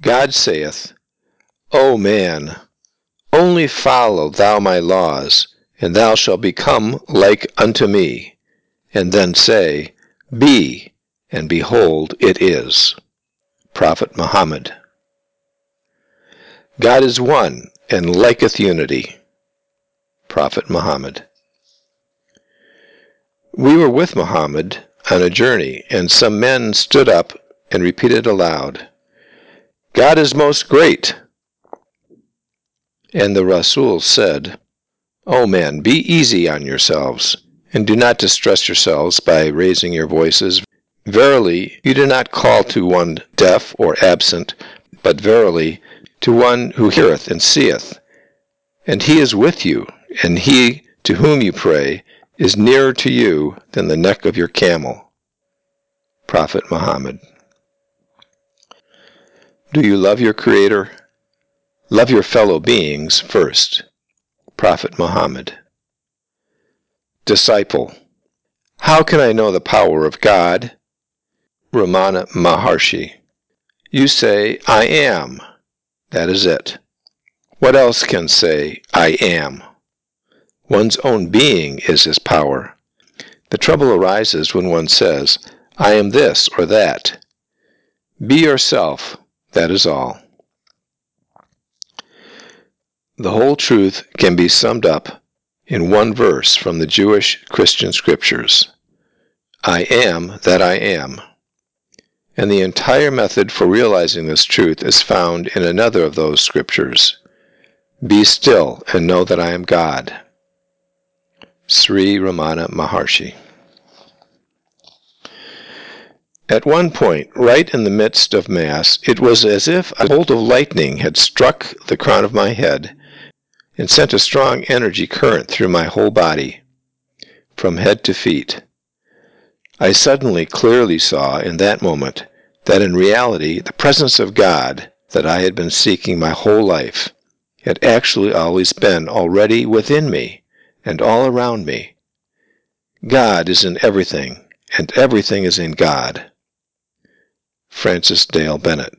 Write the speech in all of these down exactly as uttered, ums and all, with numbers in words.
God saith, O man, only follow thou my laws, and thou shalt become like unto me. And then say, Be, and behold, it is. Prophet Muhammad. God is one, and liketh unity. Prophet Muhammad. We were with Muhammad on a journey, and some men stood up and repeated aloud, God is most great. And the Rasul said, O men, be easy on yourselves, and do not distress yourselves by raising your voices. Verily, you do not call to one deaf or absent, but verily to one who heareth and seeth. And he is with you, and he to whom you pray is nearer to you than the neck of your camel. Prophet Muhammad. Do you love your Creator? Love your fellow beings first. Prophet Muhammad. Disciple. How can I know the power of God? Ramana Maharshi. You say, I am. That is it. What else can say, I am? One's own being is his power. The trouble arises when one says, I am this or that. Be yourself, that is all. The whole truth can be summed up in one verse from the Jewish Christian scriptures. I am that I am. And the entire method for realizing this truth is found in another of those scriptures. Be still and know that I am God. Sri Ramana Maharshi. At one point, right in the midst of Mass, it was as if a bolt of lightning had struck the crown of my head and sent a strong energy current through my whole body, from head to feet. I suddenly clearly saw in that moment that in reality the presence of God that I had been seeking my whole life had actually always been already within me and all around me. God is in everything, and everything is in God. Francis Dale Bennett.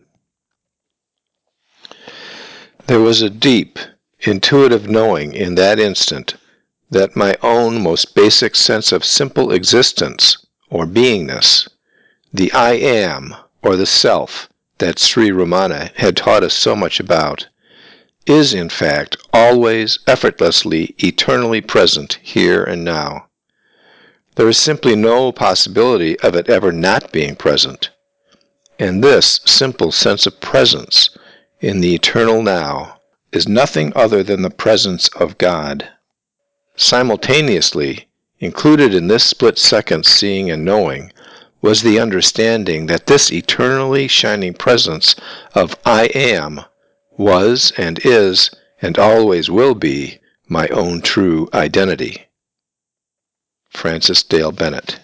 There was a deep, intuitive knowing in that instant that my own most basic sense of simple existence, or beingness, the I am, or the self, that Sri Ramana had taught us so much about, is in fact always, effortlessly, eternally present here and now. There is simply no possibility of it ever not being present. And this simple sense of presence in the eternal now is nothing other than the presence of God. Simultaneously, included in this split-second seeing and knowing, was the understanding that this eternally shining presence of I am was and is and always will be my own true identity. Francis Dale Bennett.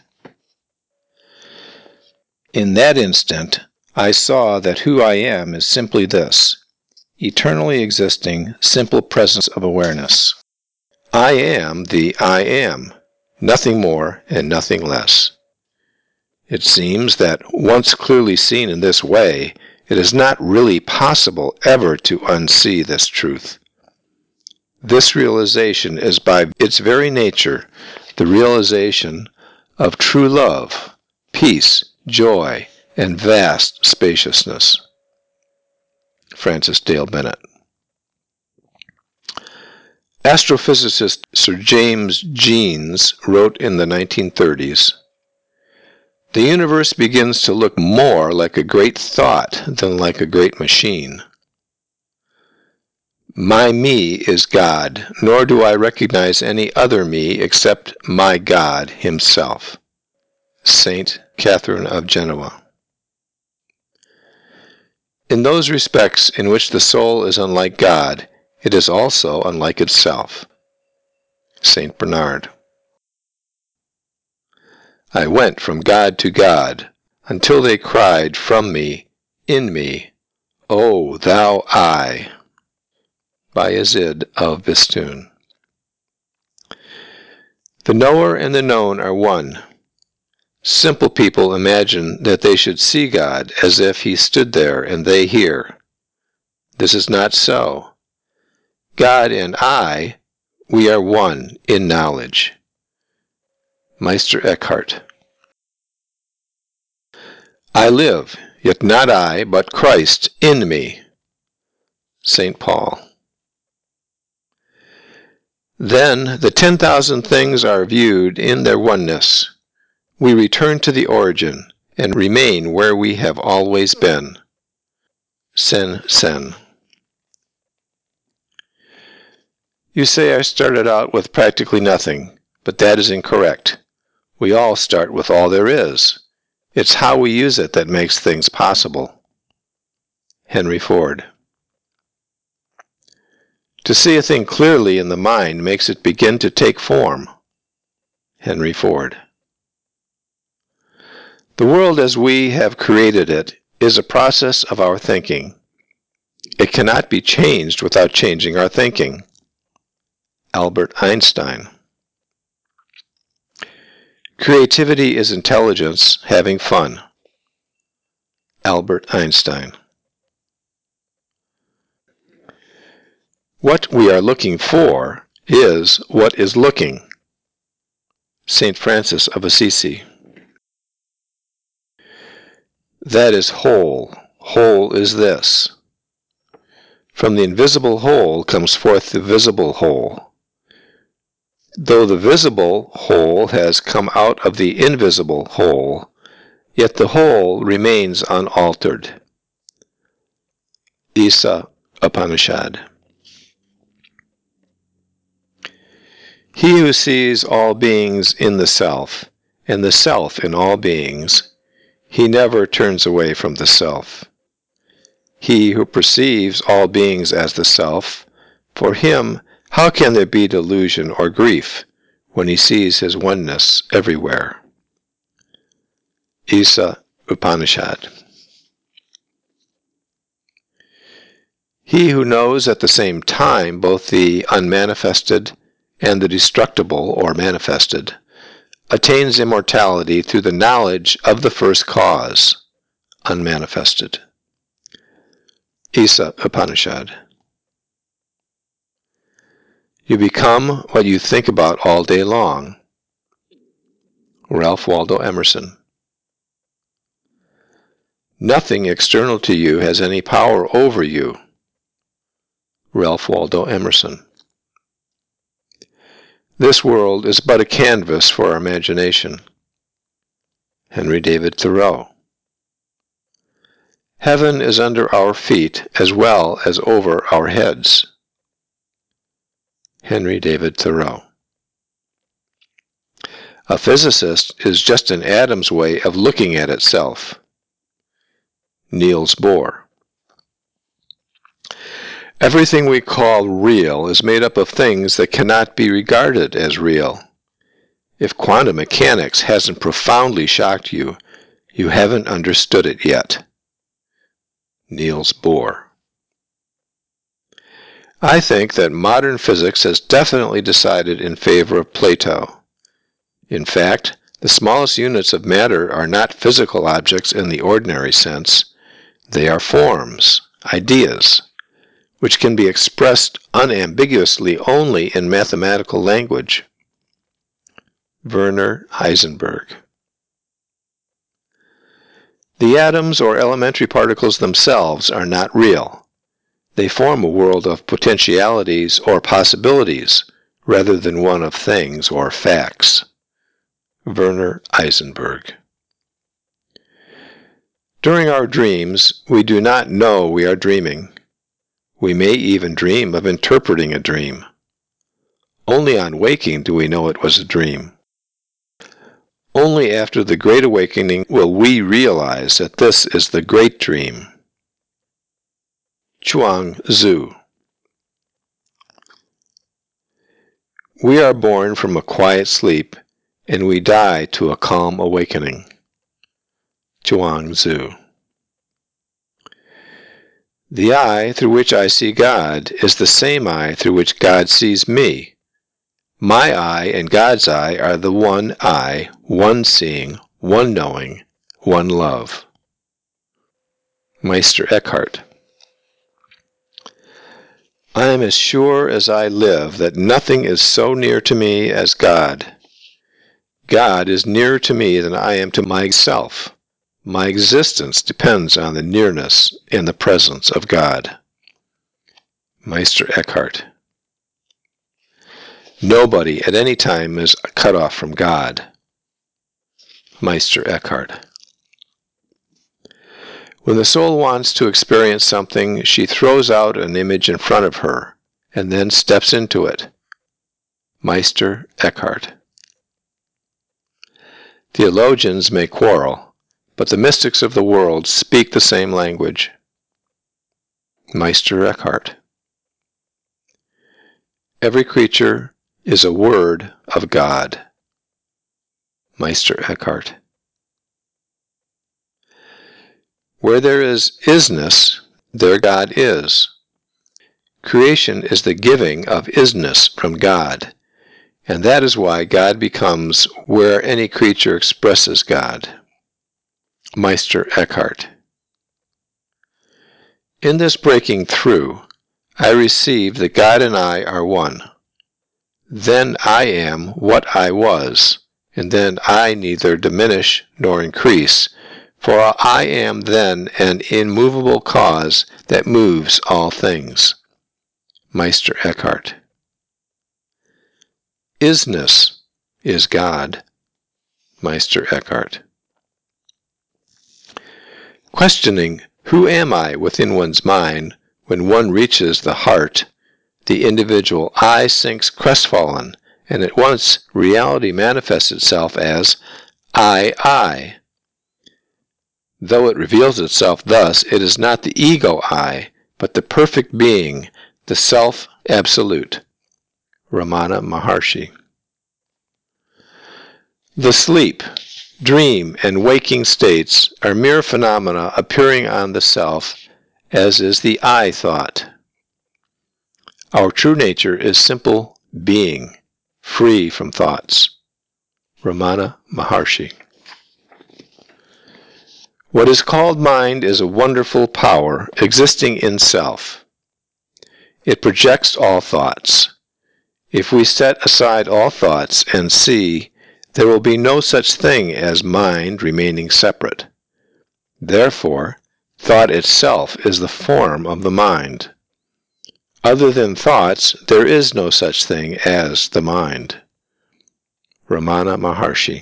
In that instant, I saw that who I am is simply this, eternally existing, simple presence of awareness. I am the I am, nothing more and nothing less. It seems that once clearly seen in this way, it is not really possible ever to unsee this truth. This realization is by its very nature the realization of true love, peace, joy, and vast spaciousness. Francis Dale Bennett. Astrophysicist Sir James Jeans wrote in the nineteen thirties, "The universe begins to look more like a great thought than like a great machine. My me is God, nor do I recognize any other me except my God himself." Saint Catherine of Genoa. In those respects in which the soul is unlike God, it is also unlike itself. Saint Bernard. I went from God to God, until they cried from me, in me, O thou I. Bayezid of Bistun. The knower and the known are one. Simple people imagine that they should see God as if he stood there and they here. This is not so. God and I, we are one in knowledge. Meister Eckhart. I live, yet not I, but Christ in me. Saint Paul. Then the ten thousand things are viewed in their oneness. We return to the origin and remain where we have always been. Sen Sen. You say I started out with practically nothing, but that is incorrect. We all start with all there is. It's how we use it that makes things possible. Henry Ford. To see a thing clearly in the mind makes it begin to take form. Henry Ford. The world as we have created it is a process of our thinking. It cannot be changed without changing our thinking. Albert Einstein. Creativity is intelligence having fun. Albert Einstein. What we are looking for is what is looking. Saint Francis of Assisi. That is whole. Whole is this. From the invisible whole comes forth the visible whole. Though the visible whole has come out of the invisible whole, yet the whole remains unaltered. Isa Upanishad. He who sees all beings in the self, and the self in all beings, he never turns away from the self. He who perceives all beings as the self, for him how can there be delusion or grief when he sees his oneness everywhere? Isa Upanishad. He who knows at the same time both the unmanifested and the destructible or manifested attains immortality through the knowledge of the first cause, unmanifested. Isa Upanishad. You become what you think about all day long. Ralph Waldo Emerson. Nothing external to you has any power over you. Ralph Waldo Emerson. This world is but a canvas for our imagination. Henry David Thoreau. Heaven is under our feet as well as over our heads. Henry David Thoreau. A physicist is just an atom's way of looking at itself. Niels Bohr. Everything we call real is made up of things that cannot be regarded as real. If quantum mechanics hasn't profoundly shocked you, you haven't understood it yet. Niels Bohr. I think that modern physics has definitely decided in favor of Plato. In fact, the smallest units of matter are not physical objects in the ordinary sense. They are forms, ideas, which can be expressed unambiguously only in mathematical language. Werner Heisenberg. The atoms or elementary particles themselves are not real. They form a world of potentialities or possibilities rather than one of things or facts. Werner Heisenberg. During our dreams, we do not know we are dreaming. We may even dream of interpreting a dream. Only on waking do we know it was a dream. Only after the Great Awakening will we realize that this is the great dream. Chuang Tzu. We are born from a quiet sleep, and we die to a calm awakening. Chuang Tzu. The eye through which I see God is the same eye through which God sees me. My eye and God's eye are the one eye, one seeing, one knowing, one love. Meister Eckhart. I am as sure as I live that nothing is so near to me as God. God is nearer to me than I am to myself. My existence depends on the nearness and the presence of God. Meister Eckhart. Nobody at any time is cut off from God. Meister Eckhart. When the soul wants to experience something, she throws out an image in front of her, and then steps into it. Meister Eckhart. Theologians may quarrel, but the mystics of the world speak the same language. Meister Eckhart. Every creature is a word of God. Meister Eckhart. Where there is isness, there God is. Creation is the giving of isness from God, and that is why God becomes where any creature expresses God. Meister Eckhart. In this breaking through, I receive that God and I are one. Then I am what I was, and then I neither diminish nor increase, for I am then an immovable cause that moves all things. Meister Eckhart. Isness is God. Meister Eckhart. Questioning who am I within one's mind, when one reaches the heart, the individual I sinks crestfallen, and at once reality manifests itself as I, I. Though it reveals itself thus, it is not the ego I, but the perfect being, the Self Absolute. Ramana Maharshi. The sleep, dream, and waking states are mere phenomena appearing on the self, as is the I thought. Our true nature is simple being, free from thoughts. Ramana Maharshi. What is called mind is a wonderful power existing in self. It projects all thoughts. If we set aside all thoughts and see, there will be no such thing as mind remaining separate. Therefore, thought itself is the form of the mind. Other than thoughts, there is no such thing as the mind. Ramana Maharshi.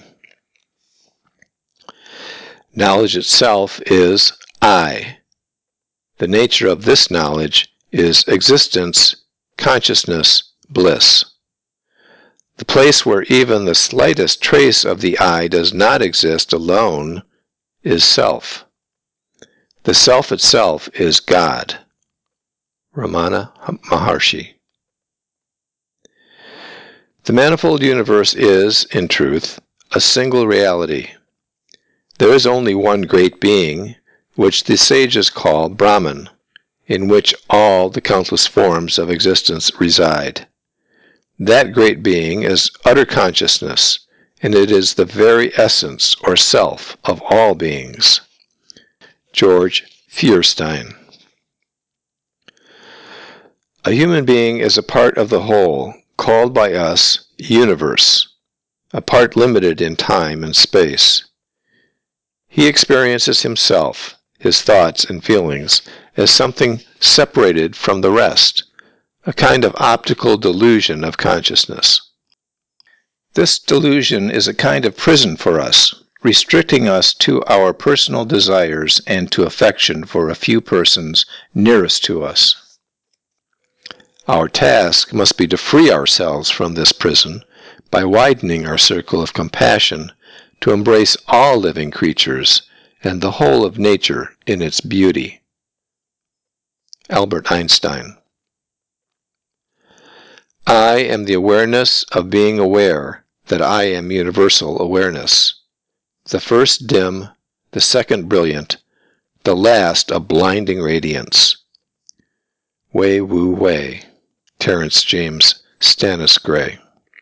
Knowledge itself is I. The nature of this knowledge is existence, consciousness, bliss. The place where even the slightest trace of the I does not exist alone is self. The self itself is God. Ramana Maharshi. The manifold universe is, in truth, a single reality. There is only one great being, which the sages call Brahman, in which all the countless forms of existence reside. That great being is utter consciousness, and it is the very essence or self of all beings. George Feuerstein. A human being is a part of the whole, called by us universe, a part limited in time and space. He experiences himself, his thoughts and feelings, as something separated from the rest, a kind of optical delusion of consciousness. This delusion is a kind of prison for us, restricting us to our personal desires and to affection for a few persons nearest to us. Our task must be to free ourselves from this prison by widening our circle of compassion to embrace all living creatures and the whole of nature in its beauty. Albert Einstein. I am the awareness of being aware that I am universal awareness, the first dim, the second brilliant, the last a blinding radiance. Wei Wu Wei. Terence James Stannis Gray.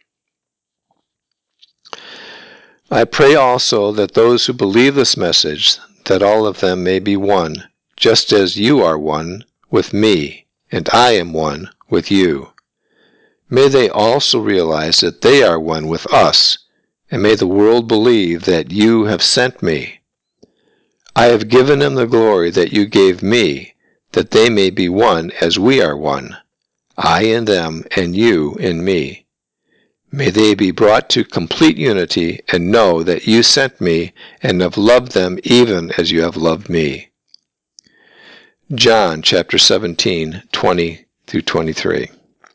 I pray also that those who believe this message, that all of them may be one, just as you are one with me, and I am one with you. May they also realize that they are one with us, and may the world believe that you have sent me. I have given them the glory that you gave me, that they may be one as we are one, I in them and you in me. May they be brought to complete unity and know that you sent me and have loved them even as you have loved me. John chapter seventeen, twenty through twenty-three.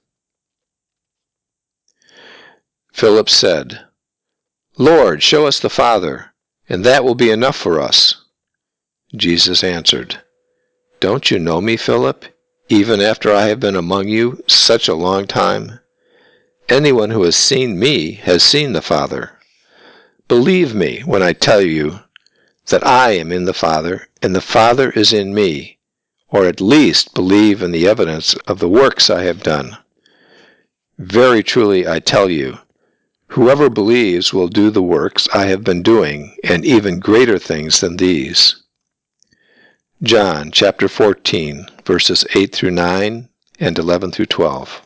Philip said, Lord, show us the Father, and that will be enough for us. Jesus answered, Don't you know me, Philip, even after I have been among you such a long time? Anyone who has seen me has seen the Father. Believe me when I tell you that I am in the Father, and the Father is in me, or at least believe in the evidence of the works I have done. Very truly I tell you, whoever believes will do the works I have been doing, and even greater things than these. John chapter fourteen, verses eight through nine and eleven through twelve.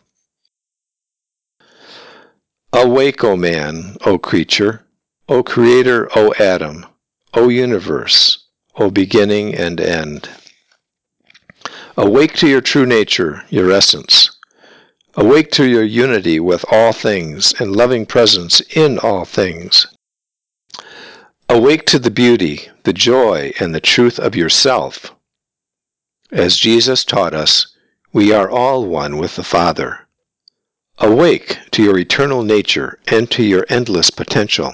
Awake, O man, O creature, O creator, O Adam, O universe, O beginning and end. Awake to your true nature, your essence. Awake to your unity with all things and loving presence in all things. Awake to the beauty, the joy, and the truth of yourself. As Jesus taught us, we are all one with the Father. Awake to your eternal nature and to your endless potential.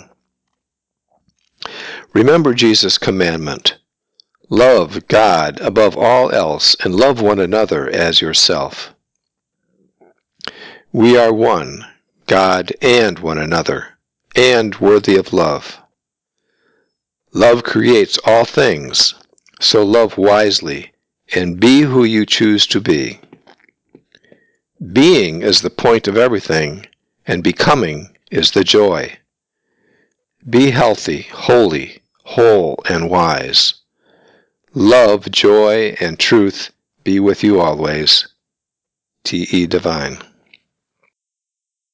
Remember Jesus' commandment. Love God above all else and love one another as yourself. We are one, God and one another, and worthy of love. Love creates all things, so love wisely and be who you choose to be. Being is the point of everything, and becoming is the joy. Be healthy, holy, whole, and wise. Love, joy, and truth be with you always. T E Divine.